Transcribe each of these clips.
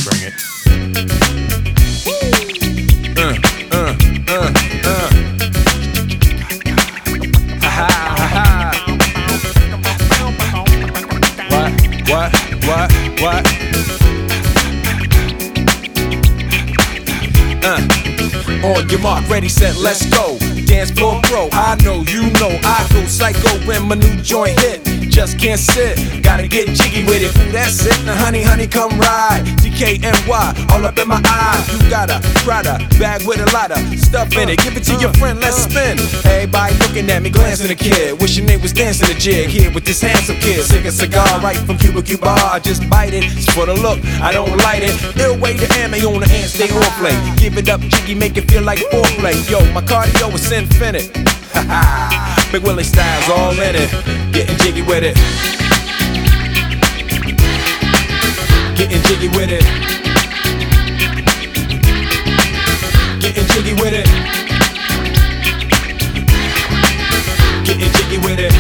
Bring it. What? On your mark, ready, set, let's go. Dance floor pro, I know, you know, I go psycho when my new joint hit. Just can't sit, gotta get jiggy with it. Ooh, that's it, now honey, come ride. DKNY, all up in my eye. You got a Prada bag with a lot of stuff in it. Give it to your friend, let's spin. Everybody looking at me, glancing a kid. Wishing they was dancing a jig here with this handsome kid. Sick a cigar right from Cuba Cuba. I just bite it, it's for the look, I don't light it. Ill way to ammo on the hand, stay on play. Give it up, jiggy, make it feel like foreplay. Yo, my cardio is infinite. Big Willie style's all in it. Getting jiggy with it. Getting jiggy with it. Getting jiggy with it. Getting jiggy with it.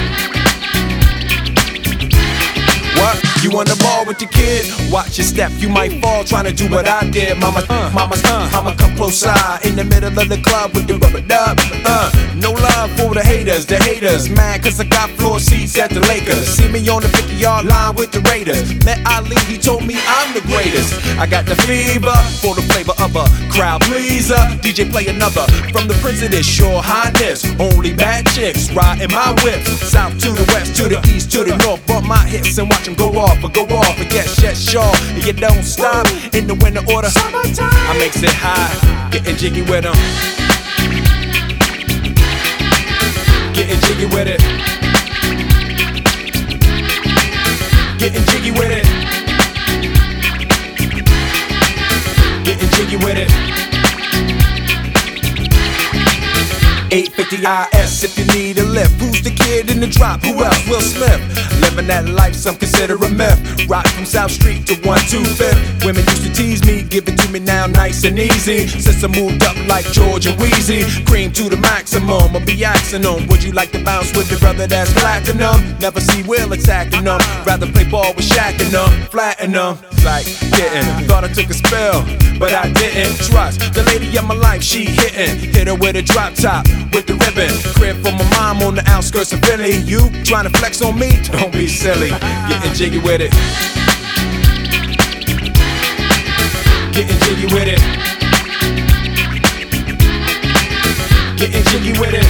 What? You on the ball with your kid? Watch your step, you might fall trying to do what I did. Mama, I'ma come close side in the middle of the club with the rubber dub. No love for the haters, mad cause I got floor seats at the Lakers. See me on the 50-yard line with the Raiders. Met Ali, he told me I'm the greatest. I got the fever for the flavor of a crowd pleaser. DJ play another from the Prince of this Your Highness. Only bad chicks riding my whip. South to the west, to the east, to the north. Bump my hips and watch them go off and get shut short. And you don't stop in the winter order. I makes it high, getting jiggy with them. Getting jiggy with it. Getting jiggy with it. Getting jiggy with it. 850 IS if you need a lift. Who's the kid in the drop? Who else? Will Smith. Living that life, some consider a myth. Rock from South Street to 125th. Women used to tease me, give it to me now nice and easy. Since I moved up like George and Wheezy, cream to the maximum, I'll be axing them. Would you like to bounce with your brother that's platinum? Never see Will attacking them. Rather play ball with Shaq and them, flatten them. Like getting, thought I took a spell, but I didn't. Trust the lady of my life, she hitting. Hit her with a drop top, with the ribbon. Crib for my mom on the outskirts of Philly. You trying to flex on me? Don't be silly. Getting jiggy with it. Getting jiggy with it. Getting jiggy with it.